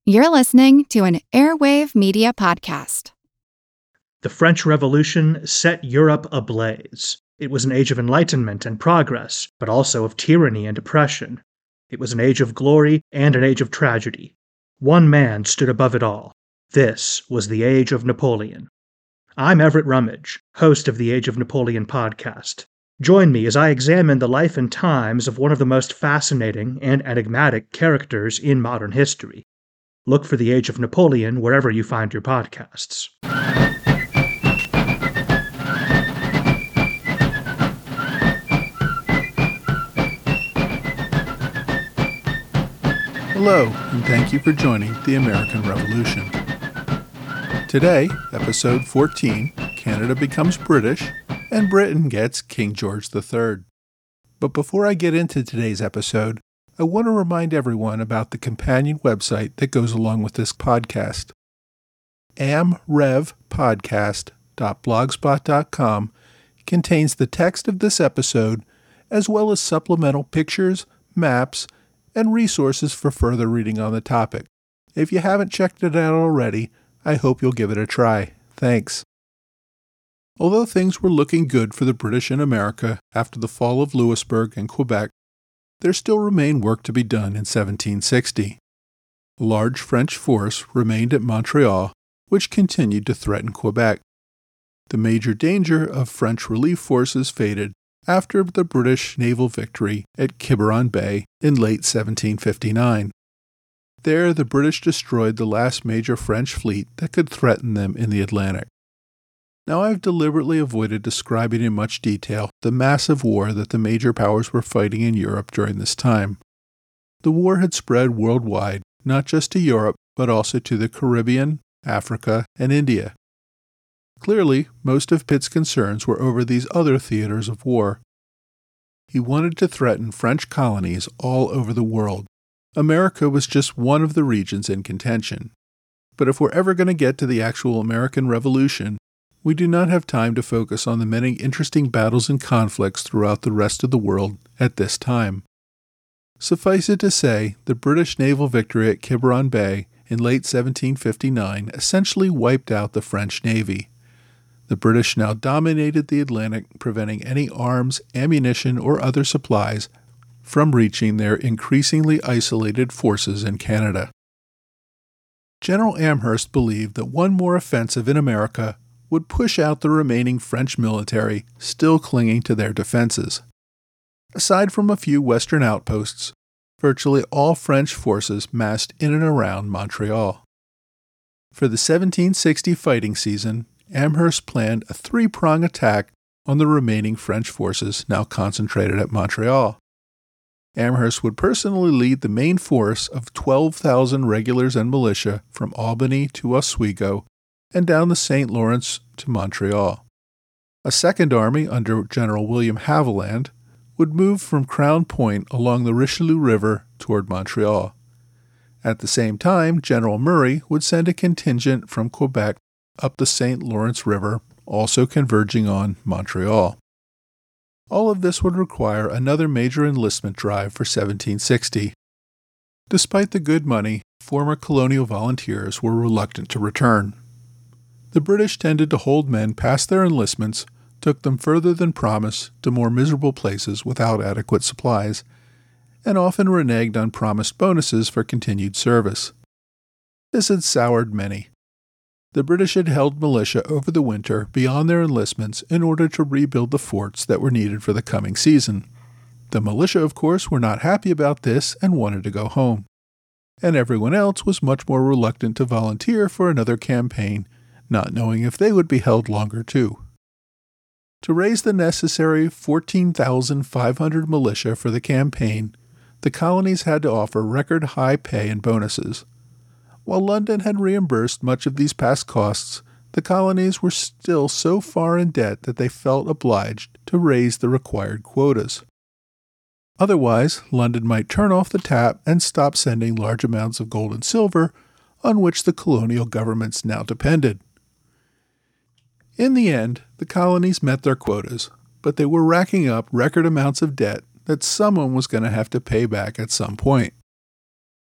You're listening to an Airwave Media Podcast. The French Revolution set Europe ablaze. It was an age of enlightenment and progress, but also of tyranny and oppression. It was an age of glory and an age of tragedy. One man stood above it all. This was the Age of Napoleon. I'm Everett Rummage, host of the Age of Napoleon podcast. Join me as I examine the life and times of one of the most fascinating and enigmatic characters in modern history. Look for the Age of Napoleon wherever you find your podcasts. Hello, and thank you for joining the American Revolution. Today, episode 14, Canada becomes British, and Britain gets King George III. But before I get into today's episode, I want to remind everyone about the companion website that goes along with this podcast. amrevpodcast.blogspot.com contains the text of this episode, as well as supplemental pictures, maps, and resources for further reading on the topic. If you haven't checked it out already, I hope you'll give it a try. Thanks. Although things were looking good for the British in America after the fall of Louisbourg and Quebec, there still remained work to be done in 1760. A large French force remained at Montreal, which continued to threaten Quebec. The major danger of French relief forces faded after the British naval victory at Quiberon Bay in late 1759. There, the British destroyed the last major French fleet that could threaten them in the Atlantic. Now, I've deliberately avoided describing in much detail the massive war that the major powers were fighting in Europe during this time. The war had spread worldwide, not just to Europe, but also to the Caribbean, Africa, and India. Clearly, most of Pitt's concerns were over these other theaters of war. He wanted to threaten French colonies all over the world. America was just one of the regions in contention. But if we're ever going to get to the actual American Revolution, we do not have time to focus on the many interesting battles and conflicts throughout the rest of the world at this time. Suffice it to say, the British naval victory at Quiberon Bay in late 1759 essentially wiped out the French Navy. The British now dominated the Atlantic, preventing any arms, ammunition, or other supplies from reaching their increasingly isolated forces in Canada. General Amherst believed that one more offensive in America would push out the remaining French military still clinging to their defenses. Aside from a few western outposts, virtually all French forces massed in and around Montreal. For the 1760 fighting season, Amherst planned a three-pronged attack on the remaining French forces now concentrated at Montreal. Amherst would personally lead the main force of 12,000 regulars and militia from Albany to Oswego and down the St. Lawrence to Montreal. A second army under General William Haviland would move from Crown Point along the Richelieu River toward Montreal. At the same time, General Murray would send a contingent from Quebec up the St. Lawrence River, also converging on Montreal. All of this would require another major enlistment drive for 1760. Despite the good money, former colonial volunteers were reluctant to return. The British tended to hold men past their enlistments, took them further than promised to more miserable places without adequate supplies, and often reneged on promised bonuses for continued service. This had soured many. The British had held militia over the winter beyond their enlistments in order to rebuild the forts that were needed for the coming season. The militia, of course, were not happy about this and wanted to go home. And everyone else was much more reluctant to volunteer for another campaign, not knowing if they would be held longer too. To raise the necessary 14,500 militia for the campaign, the colonies had to offer record high pay and bonuses. While London had reimbursed much of these past costs, the colonies were still so far in debt that they felt obliged to raise the required quotas. Otherwise, London might turn off the tap and stop sending large amounts of gold and silver on which the colonial governments now depended. In the end, the colonies met their quotas, but they were racking up record amounts of debt that someone was going to have to pay back at some point.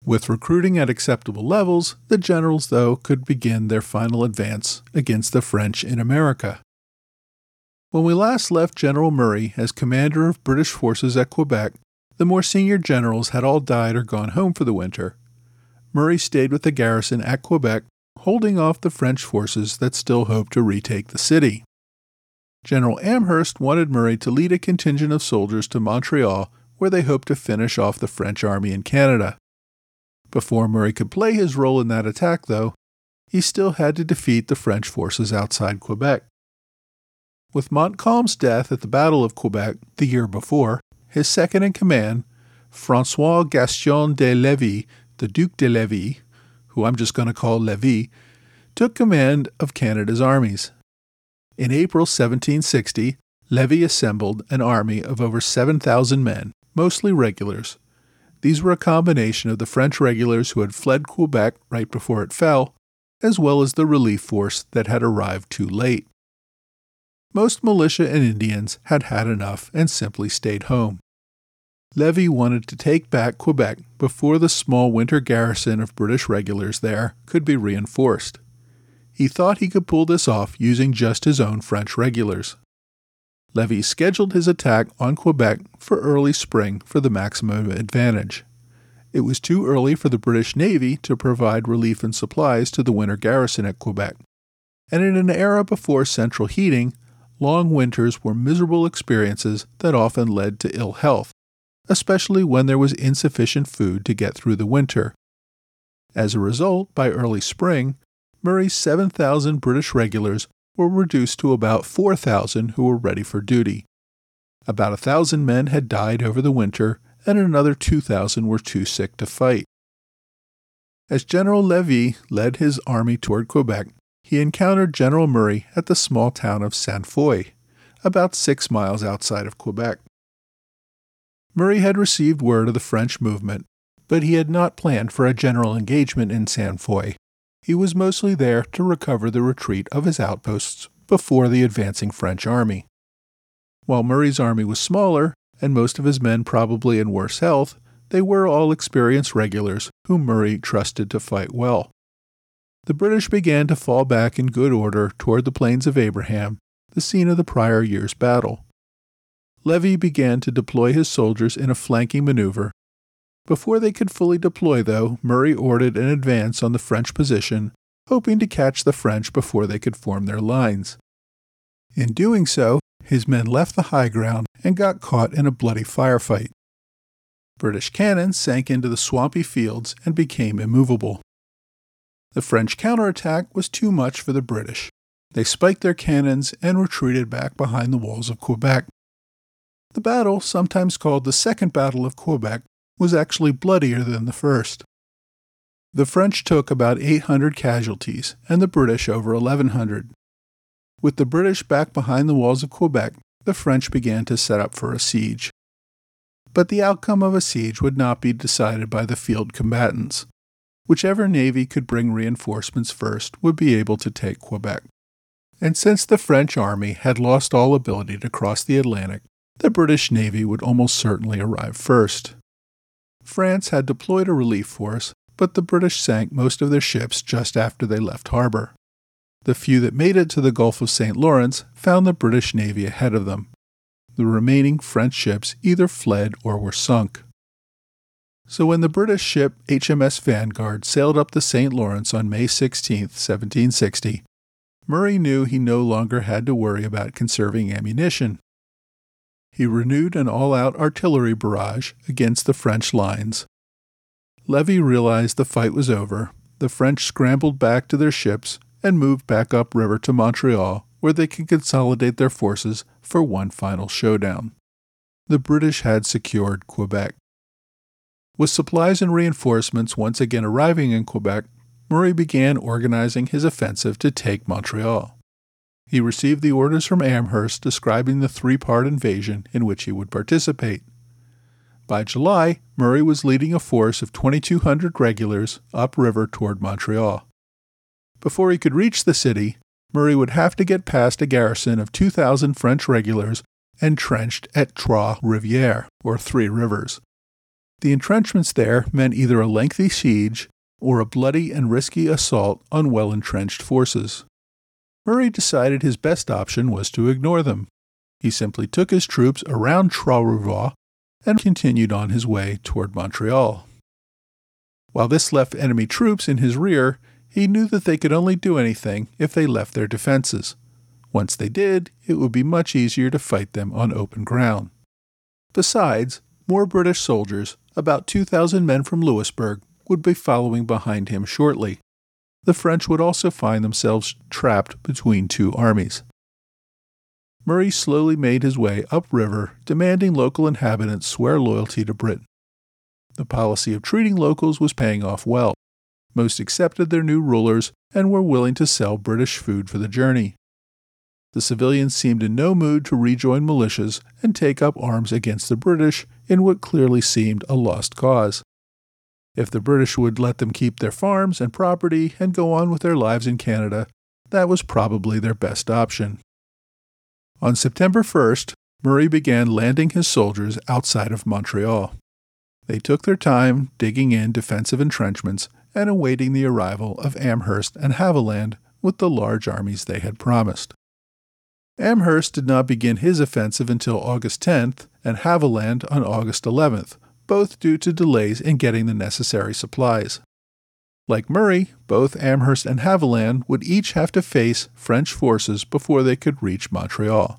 With recruiting at acceptable levels, the generals, though, could begin their final advance against the French in America. When we last left General Murray as commander of British forces at Quebec, the more senior generals had all died or gone home for the winter. Murray stayed with the garrison at Quebec, holding off the French forces that still hoped to retake the city. General Amherst wanted Murray to lead a contingent of soldiers to Montreal, where they hoped to finish off the French army in Canada. Before Murray could play his role in that attack, though, he still had to defeat the French forces outside Quebec. With Montcalm's death at the Battle of Quebec the year before, his second-in-command, François Gaston de Lévis, the Duc de Lévis, who I'm just going to call Lévis, took command of Canada's armies. In April 1760, Lévis assembled an army of over 7,000 men, mostly regulars. These were a combination of the French regulars who had fled Quebec right before it fell, as well as the relief force that had arrived too late. Most militia and Indians had had enough and simply stayed home. Lévis wanted to take back Quebec before the small winter garrison of British regulars there could be reinforced. He thought he could pull this off using just his own French regulars. Lévis scheduled his attack on Quebec for early spring for the maximum advantage. It was too early for the British Navy to provide relief and supplies to the winter garrison at Quebec, and in an era before central heating, long winters were miserable experiences that often led to ill health, especially when there was insufficient food to get through the winter. As a result, by early spring, Murray's 7,000 British regulars were reduced to about 4,000 who were ready for duty. About 1,000 men had died over the winter, and another 2,000 were too sick to fight. As General Lévis led his army toward Quebec, he encountered General Murray at the small town of Ste Foy, about 6 miles outside of Quebec. Murray had received word of the French movement, but he had not planned for a general engagement in Ste Foy. He was mostly there to recover the retreat of his outposts before the advancing French army. While Murray's army was smaller, and most of his men probably in worse health, they were all experienced regulars whom Murray trusted to fight well. The British began to fall back in good order toward the Plains of Abraham, the scene of the prior year's battle. Lévis began to deploy his soldiers in a flanking maneuver. Before they could fully deploy, though, Murray ordered an advance on the French position, hoping to catch the French before they could form their lines. In doing so, his men left the high ground and got caught in a bloody firefight. British cannon sank into the swampy fields and became immovable. The French counterattack was too much for the British. They spiked their cannons and retreated back behind the walls of Quebec. The battle, sometimes called the Second Battle of Quebec, was actually bloodier than the first. The French took about 800 casualties and the British over 1,100. With the British back behind the walls of Quebec, the French began to set up for a siege. But the outcome of a siege would not be decided by the field combatants. Whichever navy could bring reinforcements first would be able to take Quebec. And since the French army had lost all ability to cross the Atlantic, the British Navy would almost certainly arrive first. France had deployed a relief force, but the British sank most of their ships just after they left harbor. The few that made it to the Gulf of St. Lawrence found the British Navy ahead of them. The remaining French ships either fled or were sunk. So when the British ship HMS Vanguard sailed up the St. Lawrence on May 16, 1760, Murray knew he no longer had to worry about conserving ammunition. He renewed an all-out artillery barrage against the French lines. Lévis realized the fight was over. The French scrambled back to their ships and moved back upriver to Montreal, where they could consolidate their forces for one final showdown. The British had secured Quebec. With supplies and reinforcements once again arriving in Quebec, Murray began organizing his offensive to take Montreal. He received the orders from Amherst describing the three-part invasion in which he would participate. By July, Murray was leading a force of 2,200 regulars upriver toward Montreal. Before he could reach the city, Murray would have to get past a garrison of 2,000 French regulars entrenched at Trois-Rivières, or Three Rivers. The entrenchments there meant either a lengthy siege or a bloody and risky assault on well-entrenched forces. Murray decided his best option was to ignore them. He simply took his troops around Trois-Rivières and continued on his way toward Montreal. While this left enemy troops in his rear, he knew that they could only do anything if they left their defenses. Once they did, it would be much easier to fight them on open ground. Besides, more British soldiers, about 2,000 men from Louisbourg, would be following behind him shortly. The French would also find themselves trapped between two armies. Murray slowly made his way upriver, demanding local inhabitants swear loyalty to Britain. The policy of treating locals was paying off well. Most accepted their new rulers and were willing to sell British food for the journey. The civilians seemed in no mood to rejoin militias and take up arms against the British in what clearly seemed a lost cause. If the British would let them keep their farms and property and go on with their lives in Canada, that was probably their best option. On September 1st, Murray began landing his soldiers outside of Montreal. They took their time digging in defensive entrenchments and awaiting the arrival of Amherst and Haviland with the large armies they had promised. Amherst did not begin his offensive until August 10th and Haviland on August 11th, both due to delays in getting the necessary supplies. Like Murray, both Amherst and Haviland would each have to face French forces before they could reach Montreal.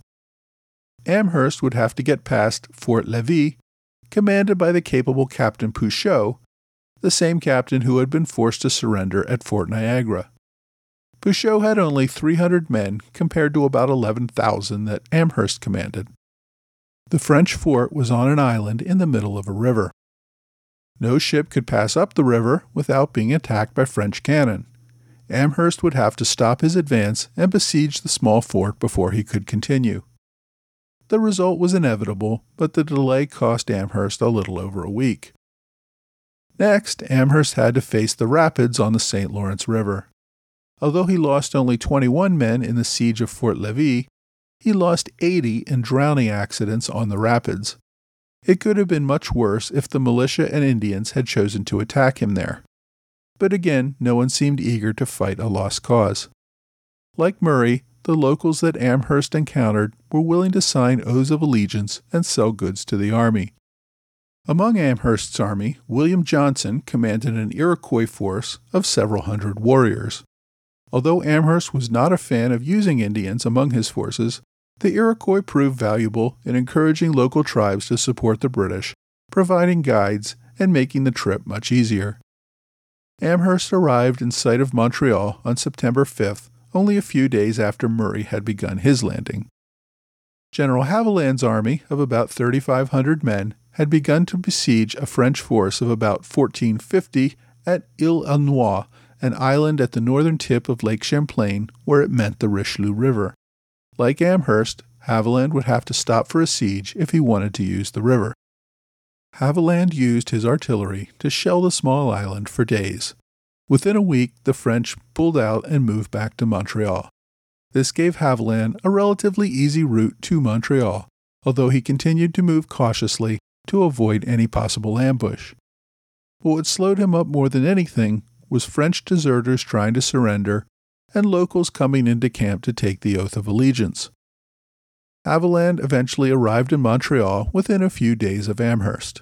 Amherst would have to get past Fort Lévis, commanded by the capable Captain Pouchot, the same captain who had been forced to surrender at Fort Niagara. Pouchot had only 300 men compared to about 11,000 that Amherst commanded. The French fort was on an island in the middle of a river. No ship could pass up the river without being attacked by French cannon. Amherst would have to stop his advance and besiege the small fort before he could continue. The result was inevitable, but the delay cost Amherst a little over a week. Next, Amherst had to face the rapids on the St. Lawrence River. Although he lost only 21 men in the siege of Fort Lévis, he lost 80 in drowning accidents on the rapids. It could have been much worse if the militia and Indians had chosen to attack him there. But again, no one seemed eager to fight a lost cause. Like Murray, the locals that Amherst encountered were willing to sign oaths of allegiance and sell goods to the army. Among Amherst's army, William Johnson commanded an Iroquois force of several hundred warriors. Although Amherst was not a fan of using Indians among his forces, the Iroquois proved valuable in encouraging local tribes to support the British, providing guides and making the trip much easier. Amherst arrived in sight of Montreal on September 5th, only a few days after Murray had begun his landing. General Haviland's army of about 3,500 men had begun to besiege a French force of about 1,450 at Île-aux-Noix, an island at the northern tip of Lake Champlain where it met the Richelieu River. Like Amherst, Haviland would have to stop for a siege if he wanted to use the river. Haviland used his artillery to shell the small island for days. Within a week, the French pulled out and moved back to Montreal. This gave Haviland a relatively easy route to Montreal, although he continued to move cautiously to avoid any possible ambush. But what slowed him up more than anything was French deserters trying to surrender and locals coming into camp to take the oath of allegiance. Haviland eventually arrived in Montreal within a few days of Amherst.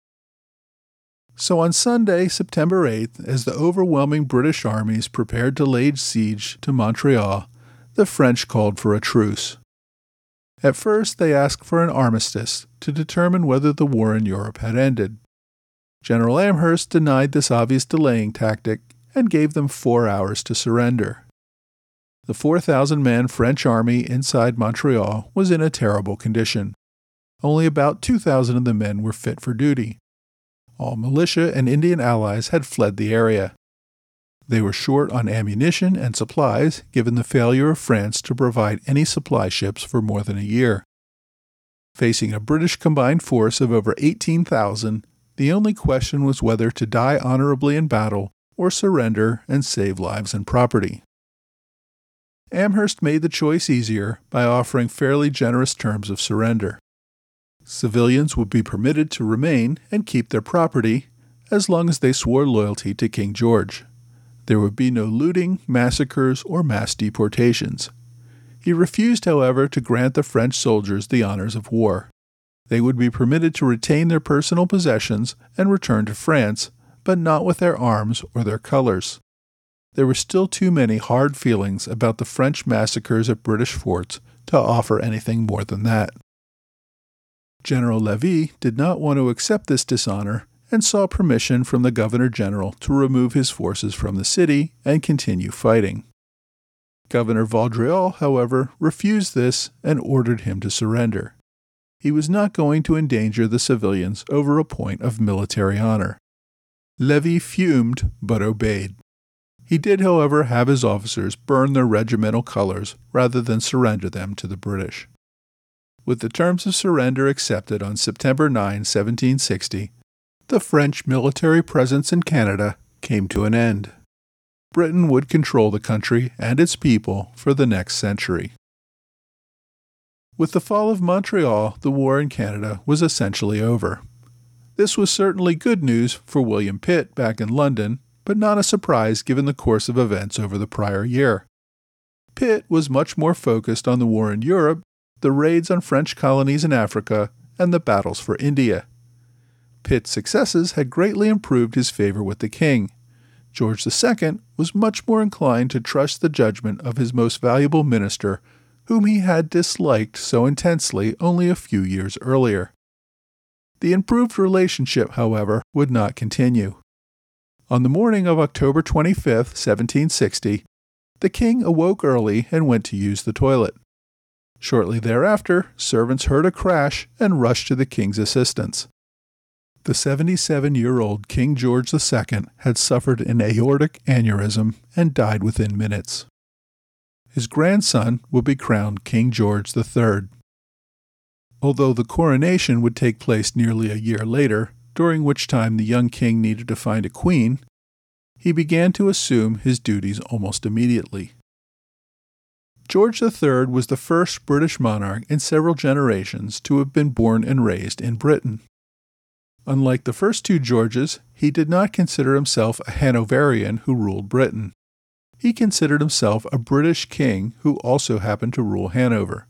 So on Sunday, September 8th, as the overwhelming British armies prepared to lay siege to Montreal, the French called for a truce. At first, they asked for an armistice to determine whether the war in Europe had ended. General Amherst denied this obvious delaying tactic and gave them 4 hours to surrender. The 4,000-man French army inside Montreal was in a terrible condition. Only about 2,000 of the men were fit for duty. All militia and Indian allies had fled the area. They were short on ammunition and supplies, given the failure of France to provide any supply ships for more than a year. Facing a British combined force of over 18,000, the only question was whether to die honorably in battle or surrender and save lives and property. Amherst made the choice easier by offering fairly generous terms of surrender. Civilians would be permitted to remain and keep their property as long as they swore loyalty to King George. There would be no looting, massacres, or mass deportations. He refused, however, to grant the French soldiers the honors of war. They would be permitted to retain their personal possessions and return to France, but not with their arms or their colors. There were still too many hard feelings about the French massacres at British forts to offer anything more than that. General Levis did not want to accept this dishonor and sought permission from the Governor-General to remove his forces from the city and continue fighting. Governor Vaudreuil, however, refused this and ordered him to surrender. He was not going to endanger the civilians over a point of military honor. Levis fumed but obeyed. He did, however, have his officers burn their regimental colors rather than surrender them to the British. With the terms of surrender accepted on September 9, 1760, the French military presence in Canada came to an end. Britain would control the country and its people for the next century. With the fall of Montreal, the war in Canada was essentially over. This was certainly good news for William Pitt back in London, but not a surprise given the course of events over the prior year. Pitt was much more focused on the war in Europe, the raids on French colonies in Africa, and the battles for India. Pitt's successes had greatly improved his favor with the king. George II was much more inclined to trust the judgment of his most valuable minister, whom he had disliked so intensely only a few years earlier. The improved relationship, however, would not continue. On the morning of October 25, 1760, the king awoke early and went to use the toilet. Shortly thereafter, servants heard a crash and rushed to the king's assistance. The 77-year-old King George II had suffered an aortic aneurysm and died within minutes. His grandson would be crowned King George III. Although the coronation would take place nearly a year later, during which time the young king needed to find a queen, he began to assume his duties almost immediately. George III was the first British monarch in several generations to have been born and raised in Britain. Unlike the first two Georges, he did not consider himself a Hanoverian who ruled Britain. He considered himself a British king who also happened to rule Hanover.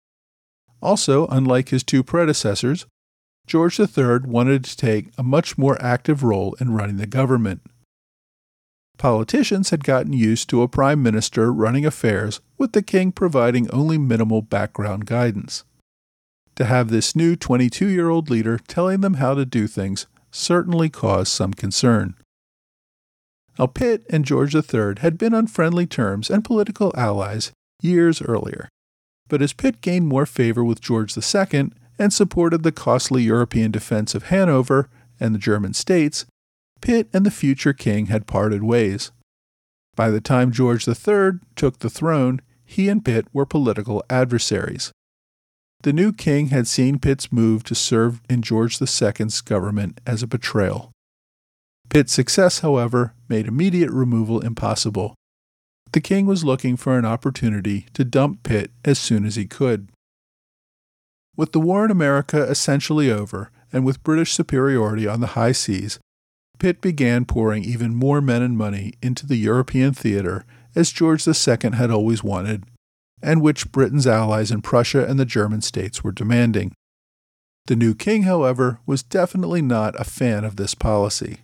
Also, unlike his two predecessors, George III wanted to take a much more active role in running the government. Politicians had gotten used to a prime minister running affairs with the king providing only minimal background guidance. To have this new 22-year-old leader telling them how to do things certainly caused some concern. Now, Pitt and George III had been on friendly terms and political allies years earlier, but as Pitt gained more favor with George II and supported the costly European defense of Hanover and the German states, Pitt and the future king had parted ways. By the time George III took the throne, he and Pitt were political adversaries. The new king had seen Pitt's move to serve in George II's government as a betrayal. Pitt's success, however, made immediate removal impossible. The king was looking for an opportunity to dump Pitt as soon as he could. With the war in America essentially over, and with British superiority on the high seas, Pitt began pouring even more men and money into the European theater as George II had always wanted, and which Britain's allies in Prussia and the German states were demanding. The new king, however, was definitely not a fan of this policy.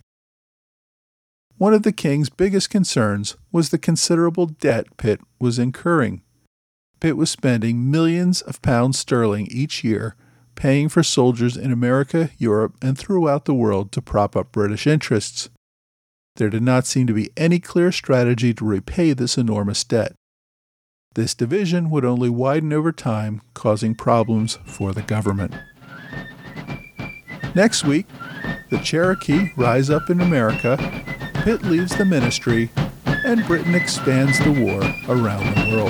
One of the king's biggest concerns was the considerable debt Pitt was incurring. Pitt was spending millions of pounds sterling each year paying for soldiers in America, Europe, and throughout the world to prop up British interests. There did not seem to be any clear strategy to repay this enormous debt. This division would only widen over time, causing problems for the government. Next week, the Cherokee rise up in America, Pitt leaves the ministry, and Britain expands the war around the world.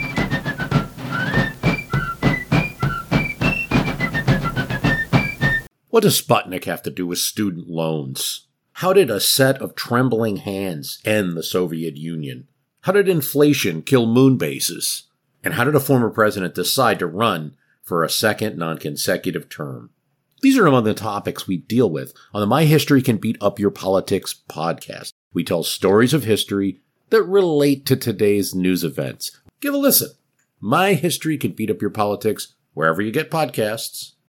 What does Sputnik have to do with student loans? How did a set of trembling hands end the Soviet Union? How did inflation kill moon bases? And how did a former president decide to run for a second non-consecutive term. These are among the topics we deal with on the My History Can Beat Up Your Politics podcast. We tell stories of history that relate to today's news events. Give a listen. My History Can Beat Up Your Politics, wherever you get podcasts.